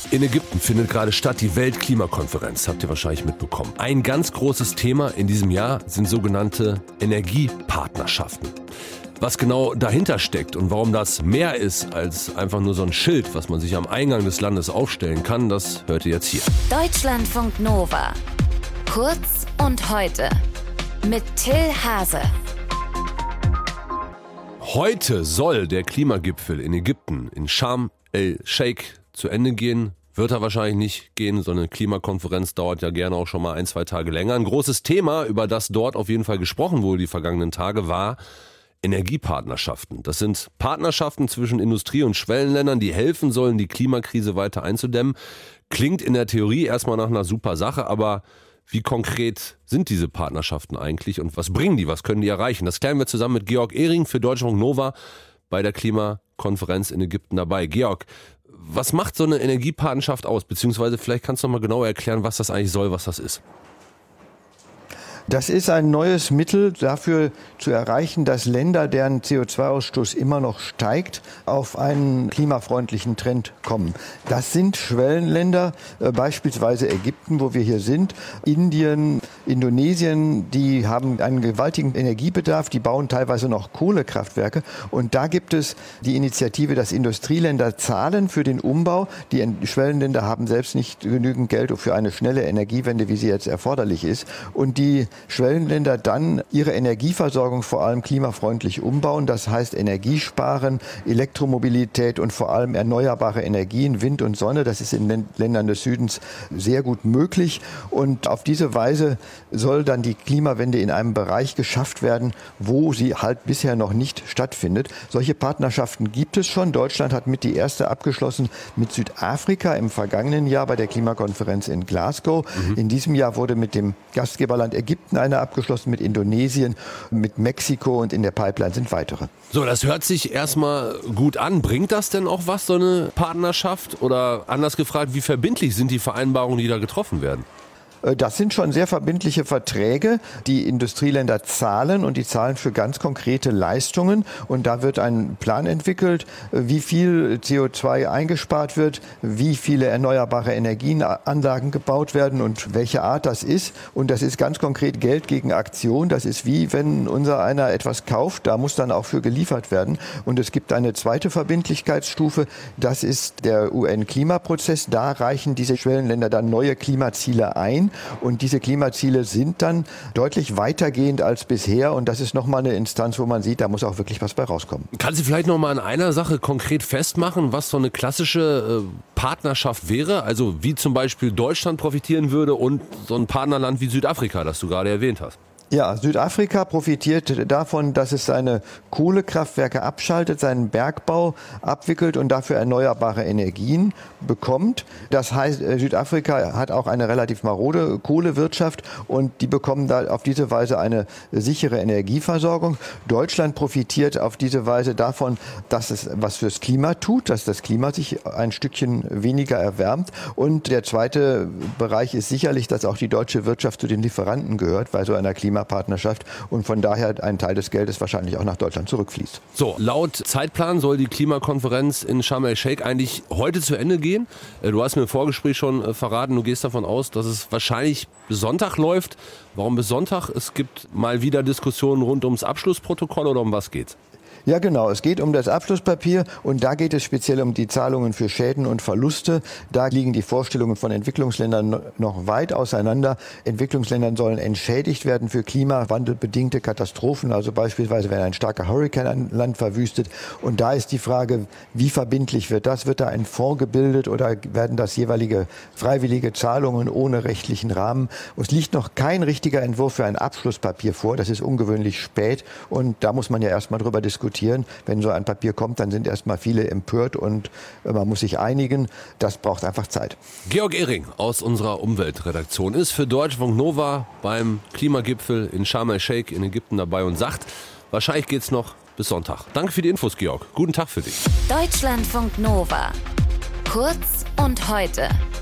In Ägypten findet gerade statt die Weltklimakonferenz, habt ihr wahrscheinlich mitbekommen. Ein ganz großes Thema in diesem Jahr sind sogenannte Energiepartnerschaften. Was genau dahinter steckt und warum das mehr ist als einfach nur so ein Schild, was man sich am Eingang des Landes aufstellen kann, das hört ihr jetzt hier. Deutschlandfunk Nova. Kurz und heute mit Till Hase. Heute soll der Klimagipfel in Ägypten, in Sharm el-Sheikh, zu Ende gehen. Wird er wahrscheinlich nicht gehen. So eine Klimakonferenz dauert ja gerne auch schon mal 1-2 Tage länger. Ein großes Thema, über das dort auf jeden Fall gesprochen wurde die vergangenen Tage, war Energiepartnerschaften. Das sind Partnerschaften zwischen Industrie- und Schwellenländern, die helfen sollen, die Klimakrise weiter einzudämmen. Klingt in der Theorie erstmal nach einer super Sache, aber wie konkret sind diese Partnerschaften eigentlich und was bringen die, was können die erreichen? Das klären wir zusammen mit Georg Ehring für Deutschlandfunk Nova bei der Klimakonferenz in Ägypten dabei. Georg, was macht so eine Energiepartnerschaft aus? Beziehungsweise vielleicht kannst du noch mal genauer erklären, was das eigentlich soll, was das ist. Das ist ein neues Mittel dafür zu erreichen, dass Länder, deren CO2-Ausstoß immer noch steigt, auf einen klimafreundlichen Trend kommen. Das sind Schwellenländer, beispielsweise Ägypten, wo wir hier sind, Indien, Indonesien, die haben einen gewaltigen Energiebedarf, die bauen teilweise noch Kohlekraftwerke. Und da gibt es die Initiative, dass Industrieländer zahlen für den Umbau. Die Schwellenländer haben selbst nicht genügend Geld für eine schnelle Energiewende, wie sie jetzt erforderlich ist. Und die Schwellenländer dann ihre Energieversorgung vor allem klimafreundlich umbauen. Das heißt Energiesparen, Elektromobilität und vor allem erneuerbare Energien, Wind und Sonne. Das ist in den Ländern des Südens sehr gut möglich. Und auf diese Weise soll dann die Klimawende in einem Bereich geschafft werden, wo sie halt bisher noch nicht stattfindet. Solche Partnerschaften gibt es schon. Deutschland hat mit die erste abgeschlossen mit Südafrika im vergangenen Jahr bei der Klimakonferenz in Glasgow. In diesem Jahr wurde mit dem Gastgeberland Ägypten eine abgeschlossen, mit Indonesien, mit Mexiko und in der Pipeline sind weitere. So, das hört sich erstmal gut an. Bringt das denn auch was, so eine Partnerschaft? Oder anders gefragt, wie verbindlich sind die Vereinbarungen, die da getroffen werden? Das sind schon sehr verbindliche Verträge, die Industrieländer zahlen und die zahlen für ganz konkrete Leistungen. Und da wird ein Plan entwickelt, wie viel CO2 eingespart wird, wie viele erneuerbare Energienanlagen gebaut werden und welche Art das ist. Und das ist ganz konkret Geld gegen Aktion. Das ist wie wenn unser einer etwas kauft, da muss dann auch für geliefert werden. Und es gibt eine zweite Verbindlichkeitsstufe, das ist der UN-Klimaprozess. Da reichen diese Schwellenländer dann neue Klimaziele ein. Und diese Klimaziele sind dann deutlich weitergehend als bisher. Und das ist nochmal eine Instanz, wo man sieht, da muss auch wirklich was bei rauskommen. Kannst du vielleicht noch mal an einer Sache konkret festmachen, was so eine klassische Partnerschaft wäre? Also wie zum Beispiel Deutschland profitieren würde und so ein Partnerland wie Südafrika, das du gerade erwähnt hast. Ja, Südafrika profitiert davon, dass es seine Kohlekraftwerke abschaltet, seinen Bergbau abwickelt und dafür erneuerbare Energien bekommt. Das heißt, Südafrika hat auch eine relativ marode Kohlewirtschaft und die bekommen da auf diese Weise eine sichere Energieversorgung. Deutschland profitiert auf diese Weise davon, dass es was fürs Klima tut, dass das Klima sich ein Stückchen weniger erwärmt. Und der zweite Bereich ist sicherlich, dass auch die deutsche Wirtschaft zu den Lieferanten gehört bei so einer Klimapartnerschaft und von daher ein Teil des Geldes wahrscheinlich auch nach Deutschland zurückfließt. So, laut Zeitplan soll die Klimakonferenz in Sharm el-Sheikh eigentlich heute zu Ende gehen. Du hast mir im Vorgespräch schon verraten, du gehst davon aus, dass es wahrscheinlich bis Sonntag läuft. Warum bis Sonntag? Es gibt mal wieder Diskussionen rund ums Abschlussprotokoll oder um was geht's? Ja, genau. Es geht um das Abschlusspapier und da geht es speziell um die Zahlungen für Schäden und Verluste. Da liegen die Vorstellungen von Entwicklungsländern noch weit auseinander. Entwicklungsländern sollen entschädigt werden für klimawandelbedingte Katastrophen, also beispielsweise wenn ein starker Hurrikan ein Land verwüstet. Und da ist die Frage, wie verbindlich wird das? Wird da ein Fonds gebildet oder werden das jeweilige freiwillige Zahlungen ohne rechtlichen Rahmen? Es liegt noch kein richtiger Entwurf für ein Abschlusspapier vor. Das ist ungewöhnlich spät und da muss man ja erstmal drüber diskutieren. Wenn so ein Papier kommt, dann sind erstmal viele empört und man muss sich einigen. Das braucht einfach Zeit. Georg Ehring aus unserer Umweltredaktion ist für Deutschlandfunk Nova beim Klimagipfel in Sharm el-Sheikh in Ägypten dabei und sagt, wahrscheinlich geht's noch bis Sonntag. Danke für die Infos, Georg. Guten Tag für dich. Deutschlandfunk Nova. Kurz und heute.